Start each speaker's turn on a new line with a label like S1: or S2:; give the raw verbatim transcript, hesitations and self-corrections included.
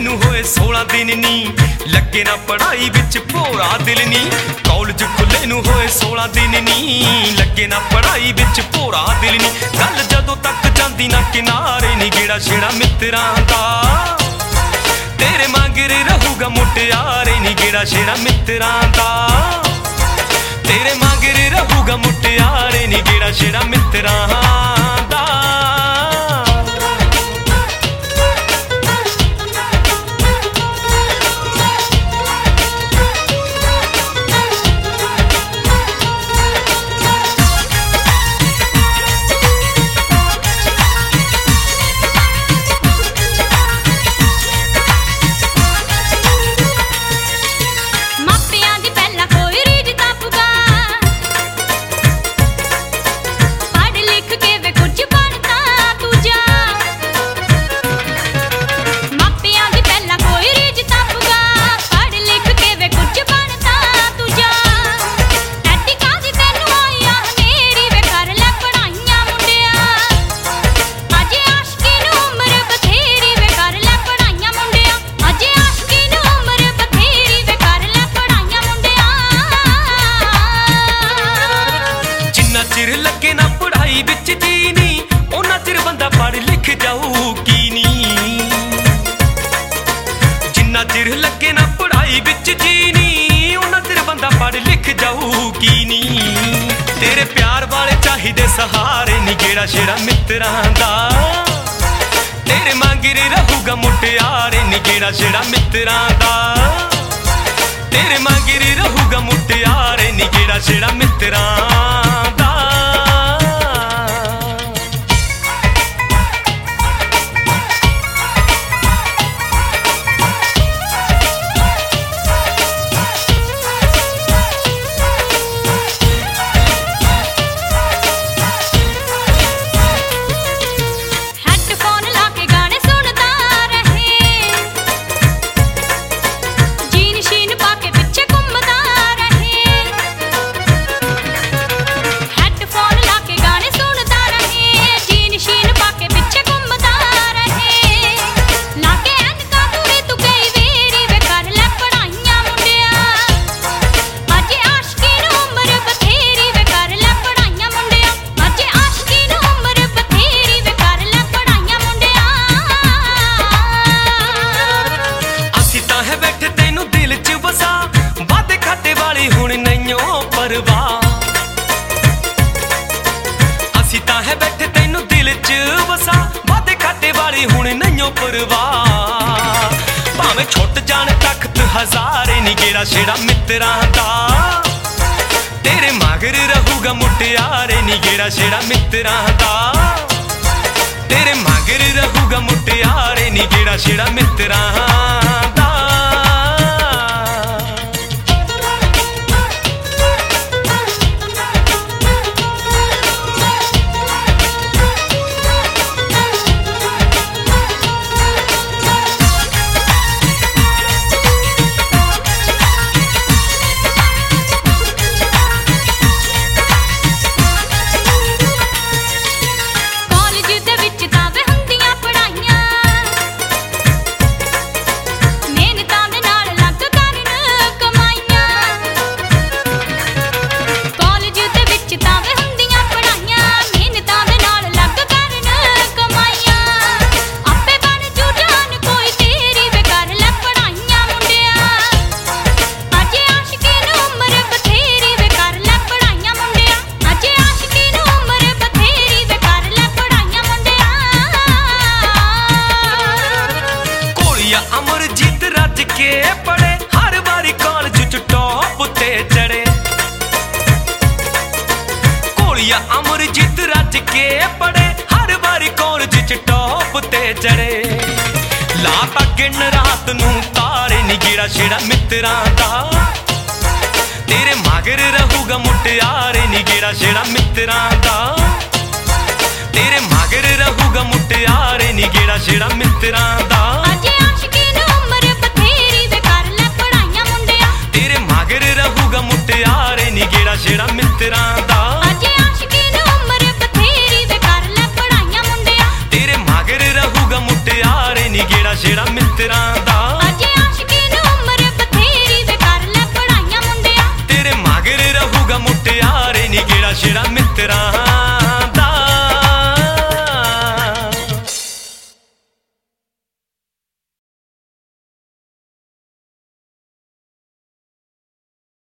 S1: नू होए सोलह दिन नी, लगे ना पढ़ाई विच भोरा दिल नी। कॉलेज खुले नू होए सोलह दिन नी, लगे ना पढ़ाई विच भोरा दिल नी। गल जदों तक जांदी ना किनारे नी, गेड़ा छेड़ा मित्रां दा तेरे मगर रहूगा मुटियारे नी। गेड़ा छेड़ा मित्रां दा तेरे मगर रहूगा मुटियारे नी। गेड़ा छेड़ा मित्रां दा। चिर लगे ना पढ़ाई विच जी नी, उन्ना चिर बंदा पढ़ लिख जाऊ की नी। जिन्ना चिर लगे ना पढ़ाई विच जी नी, उन्ना चिर बंदा पढ़ लिख जाऊ की नी। तेरे प्यार वाले चाहिदे सहारे नी। गेड़ा छेड़ा मित्रां दा तेरे मगर रहूगा मुटियारे नी। गेड़ा छेड़ा मित्रां दा तेरे मगर रहूगा मुटियारे नी। गेड़ा छेड़ा मित्रां दा। असी तां है बैठे तैनू दिल च वसा, वादे खाते वाली हुण नईओ परवाह। भावें छुट जाण तख्त हज़ारे नी। गेड़ा छेड़ा मित्रां दा तेरे मगर रहूगा मुटियारे नी। गेड़ा छेड़ा मित्रां दा तेरे मगर रहूगा मुटियारे नी। गेड़ा छेड़ा मित्रां दा। अमरजीत रज के पढ़े हर बारी कॉलेज च टॉप ते चढ़े। कोलिया अमरजीत रज के पढ़े हर बारी कॉलेज च टॉप ते चढ़े। लाता गिन रात नू तारे नी। गेड़ा छेड़ा मित्रां दा तेरे मगर रहूगा मुटियारे नी। गेड़ा छेड़ा मित्रां दा तेरे मगर रहूगा मुटियारे नी। गेड़ा छेड़ा मित्रां दा।